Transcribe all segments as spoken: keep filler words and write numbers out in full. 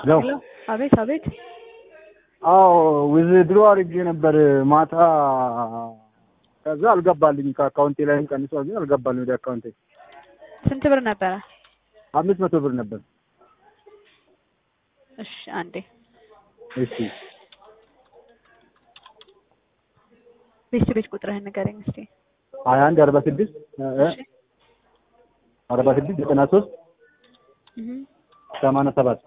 ነው ሄሎ አቤት አቤት አዎ ዊዝድሮ አድርጌ ነበር ማታ ከዛ አልገባልኝ ከአካውንቴ ላይ ቀንሷል ግን አልገባልኝ ወደ አካውንቴ ስንት ብር ነበረ አምስት መቶ ብር ነበር እሺ አንዴ እሺ ቤት ቤት ቁጥርህን ንገረኝ እስቲ ሀያ አንድ አርባ ስድስት አርባ ስድስት ዘጠና ሶስት እህ ሰማንያ ሰባት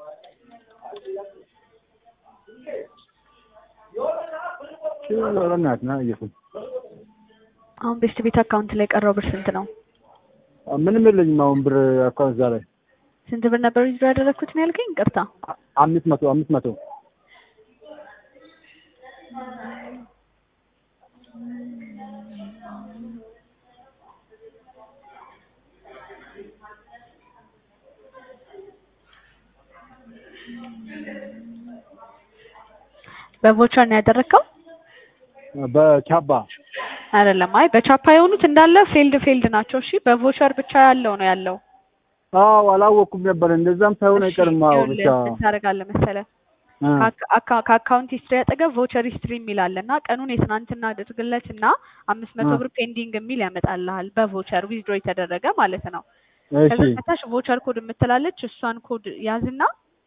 ሹራናት ና ይሁን አሁን ቤት ቤት አካውንት ላይ ቀረው ብር ስንት ነው ምንም የለኝም አሁን ብር አካውንት ዛ ላይ ስንት ብር ነበር ይዞ ያደረኩት ነው ያልከኝ ቅርታ አምስት መቶ አምስት መቶ በቮቸር ነው ያደረከው በቻባ አይደለም አይ በቻፓ የሆኑት እንዳለ ፌልድ ፌልድ ናቸው እሺ በቮቸር ብቻ ያለው ነው ያለው አዎ አላወኩም ነበር እንደዛም ሳይሆን አይቀርም አዎ ብቻ ታረጋለህ መሰለህ ከአካውንት ሂስትሪ አጠገብ ቮቸር ሂስትሪ የሚላለና ቀኑን የትናንትና አድርግለትና አምስት መቶ ብር ፔንዲንግ የሚል ያመጣልሃል በቮቸር ዊዝድሮ የተደረገ ማለት ነው ከዛ ከታች ቮቸር ኮድ የምትላለች እሷን ኮድ ያዝና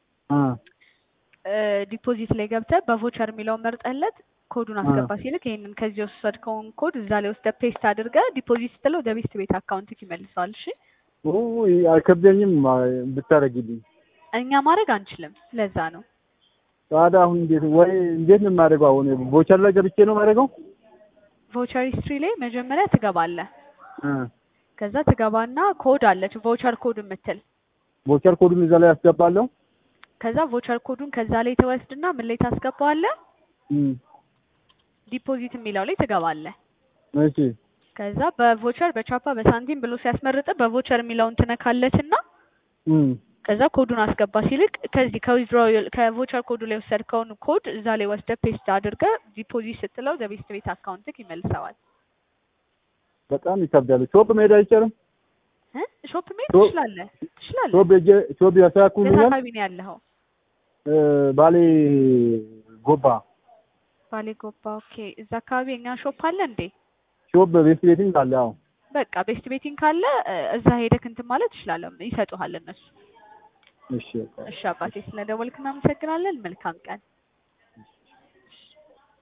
ዲፖዚት ላይ ገብተህ በቮቸር የሚለው መርጠለት ኮዱን አስገባ ሲልክ ይሄንን ከዚህ ወሰድከውን ኮድ እዛ ላይ ወስደህ ፔስት አድርገህ ዲፖዚት ስትለው ወደ ቤት ቤት አካውንት ይመልሰዋል እሺ ኦ አይከብደኝም ብታረግልኝ እኛ ማድረግ አንችልም ለዛ ነው ታዲያ አሁን እንዴት ወይ እንዴት ነው የማደርገው አሁን ቮቸር ላይ ገብቼ ነው የማደርገው ቮቸር ሂስትሪ ላይ መጀመሪያ ትገባለህ እ ከዛ ትገባና ኮድ አለች ቮቸር ኮድ የምትል ቮቸር ኮዱን እዛ ላይ አስገባለሁ ከዛ ቮቸር ኮዱን ከዛ ላይ ተወስድና ምን ላይ ታስገባዋለህ እም ዲፖዚት የሚለው ላይ ትገባለህ እሺ ከዛ በቮቸር በቻፓ በሳንቲም ብሎ ሲያስመርጥ በቮቸር የሚለውን ትነካለችና እም ከዛ ኮዱን አስገባ ሲልክ ከዚህ ከዊዝድሮ ከቮቸር ኮዱ ላይ ወሰድከውን ኮድ እዛ ላይ ወስደህ ፔስት አድርገህ ዲፖዚት ስትለው ዘቤስት ቤት አካውንትክ ይመልሰዋል በጣም ይከብዳል ሾፕ መሄድ አይቻልም እ ሾፕ መሄድ ትችላለህ ትችላለህ ሾፕ ሄጄ ሾፕ ያሳኩልኝ አካባቢ ነው ያለኸው ባሌ ጎባ ባሌ ጎባ ኦኬ እዛ አካባቢ የኛ ሾፕ አለ እንዴ ሾፕ ቤስት ቤቲንግ አለ አዎ በቃ ቤስት ቤቲንግ ካለ እዛ ሄደህ እንትን ማለት ትችላለህ ይሰጡሃል እነሱ እሺ እሺ አባቴ ስለደወልክ እናመሰግናለን መልካም ቀን